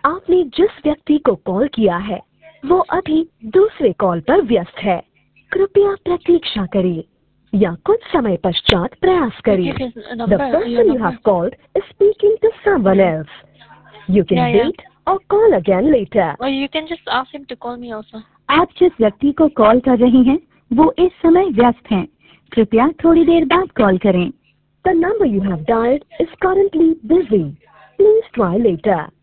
आपने जिस व्यक्ति को कॉल किया है वो अभी दूसरे कॉल पर व्यस्त है। कृपया प्रतीक्षा करें या कुछ समय पश्चात प्रयास करें। Give his The number, your person you number. have called is speaking to someone else. You can Yeah. wait or call again later. Or you can just ask him to call me also. आप जिस व्यक्ति को call कर रही हैं वो इस समय व्यस्त हैं। कृपया थोड़ी देर बाद कॉल करें। The number you have dialed is currently busy. Please try later.